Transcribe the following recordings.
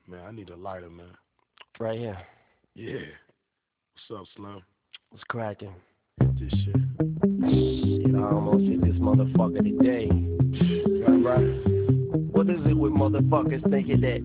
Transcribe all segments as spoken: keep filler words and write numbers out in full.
Man, I need a lighter, man. Right here. Yeah. What's up, Slim? What's cracking? This shit. Shit, I almost hit this motherfucker today. Right, right? What is it with motherfuckers thinking that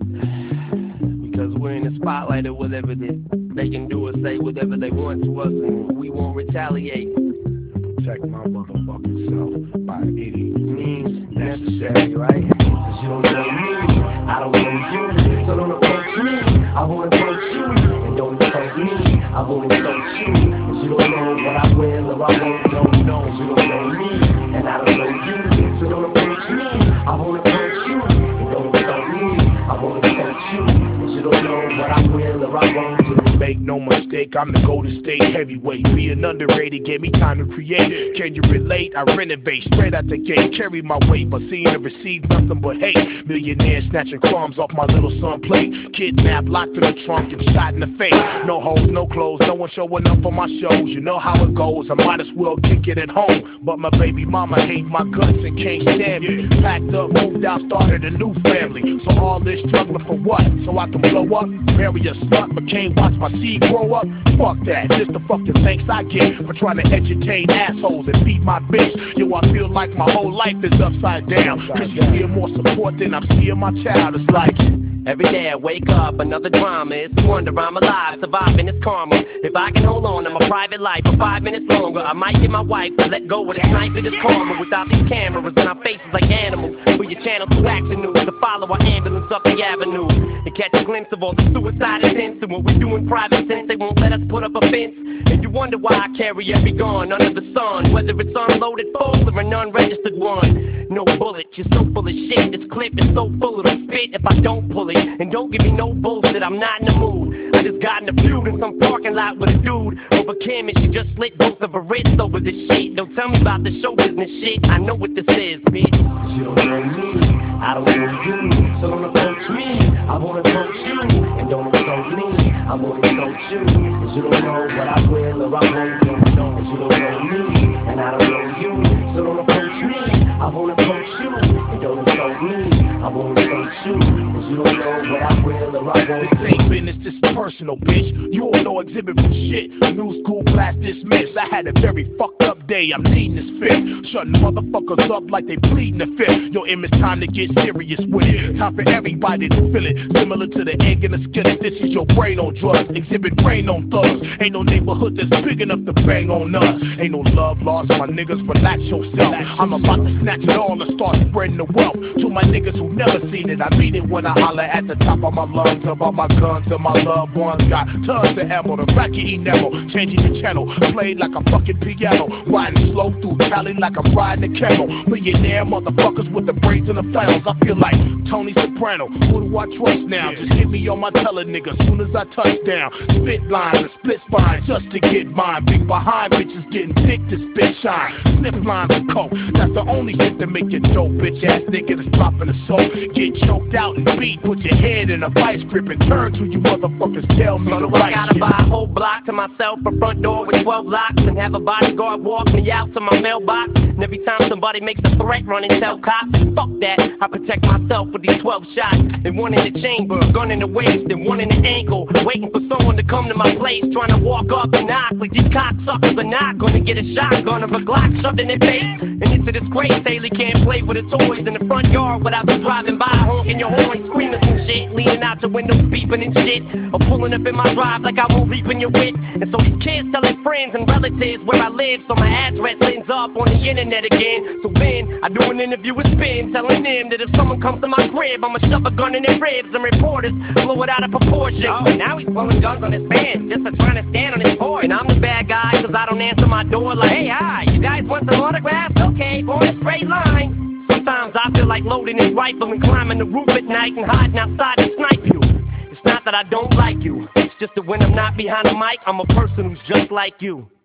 because we're in the spotlight or whatever that they can do or say whatever they want to us and we won't retaliate? Protect my motherfucking self by any means necessary, right? Cause you don't know me, I don't know you, so don't approach me, I won't approach you, and don't insult me, I won't insult you, cause you don't know what I will or I won't, don't know, you don't know me, and I don't know you, so don't approach me, I won't approach you, and don't insult me, I won't insult you, cause you don't know what I will or I won't do. Make no mistake, I'm the Golden State heavyweight. Being underrated gave me time to create. Can you relate? I renovate straight out the gate. Carry my weight, but seeing and receive nothing but hate. Millionaire snatching crumbs off my little son plate. Kidnapped, locked in the trunk, and shot in the face. No hoes, no clothes, no one showing up for my shows. You know how it goes, I might as well kick it at home. But my baby mama hate my guts and can't stand me. Packed up, moved out, started a new family. So all this struggling for what? So I can blow up? Marry a slut, but can't watch my seed grow up? Fuck that, just the fucking thanks I get for trying to educate assholes and beat my bitch. Yo, I feel like my whole life is upside down, cause you hear more support than I'm seeing my child. It's like every day I wake up, another drama. It's a wonder I'm alive, surviving this karma. If I can hold on to my private life for five minutes longer, I might get my wife to let go with a knife in this karma. Without these cameras in our faces like animals, for your channel to action news, to follow our ambulance up the avenue, and catch a glimpse of all the suicide attempts and what we do in private since they won't let us put up a fence. And you wonder why I carry every gun under the sun, whether it's unloaded full or an unregistered one. No bullet, you're so full of shit. This clip is so full of spit if I don't pull it. And don't give me no bullshit, I'm not in the mood. I just got in a feud in some parking lot with a dude over Kim, and she just slit both of her wrists over this shit. Don't tell me about the show business shit, I know what this is, bitch. You don't know me, I don't know you, so don't approach me, I won't approach you, and don't insult me, I won't insult you, cause you don't know what I will or I won't, don't know, cause you don't know me, and I don't know you, so don't approach me, I won't approach you, and don't insult me, I won't insult you, cause you don't know what I will or I won't. This ain't business, this is personal, bitch. You don't know exhibit from shit. New school class dismissed. I had a very fucked up day, I'm needing this fifth. Shutting motherfuckers up like they pleading the fifth. Yo, Im, it's time to get serious with it. Time for everybody to feel it. Similar to the egg in the skillet. This is your brain on drugs. Exhibit brain on thugs. Ain't no neighborhood that's big enough to bang on us. Ain't no love lost, my niggas, relax yourself. I'm about to snatch it all and start spreading the wealth. To my niggas who never seen it, I mean it when I holler at the top of my lungs about my guns and my loved ones. Got tons of ammo, the racket never changing the channel. Played like a fucking piano. Riding slow through Cali like I'm riding a camel. Millionaire motherfuckers with the braids and the flannels. I feel like Tony Soprano. Who do I trust now? Just hit me on my teller, nigga, soon as I touch down. Spit lines and split spines just to get mine. Big behind bitches getting thick to spit shine. Sniff lines of coke, that's the only shit that make you dope. Bitch ass nigga that's dropping the soap. Get choked out and beat, put your head in a vice grip and turn to you motherfuckers. Tell me the right I gotta shit. buy a whole block to myself, a front door with twelve locks, and have a bodyguard walk me out to my mailbox. And every time somebody makes a threat, run and tell cops. Fuck that, I protect myself with these twelve shots. And one in the chamber, gun in the waist, and one in the ankle. Waiting for someone to come to my place, trying to walk up and knock. Like these cocksuckers are not gonna get a shotgun of a Glock shoved in their face. And it's a disgrace, Haley can't play with her toys in the front yard without you driving by, honking your horn, screaming some shit, leaning out the window, beeping and shit, or pulling up in my drive like I won't leap in your whip. And so these kids telling friends and relatives where I live, so my address ends up on the internet again. So then I do an interview with Spin, telling them that if someone comes to my crib, I'ma shove a gun in their ribs, and reporters blow it out of proportion. Oh, now he's pulling guns on his fans just for trying to stand on his porch. And I'm the bad guy cause I don't answer my door like, hey, hi, you guys want some autographs? Okay, for a straight line. Sometimes I feel like loading his rifle and climbing the roof at night and hiding outside to snipe you. It's not that I don't like you, it's just that when I'm not behind the mic, I'm a person who's just like you.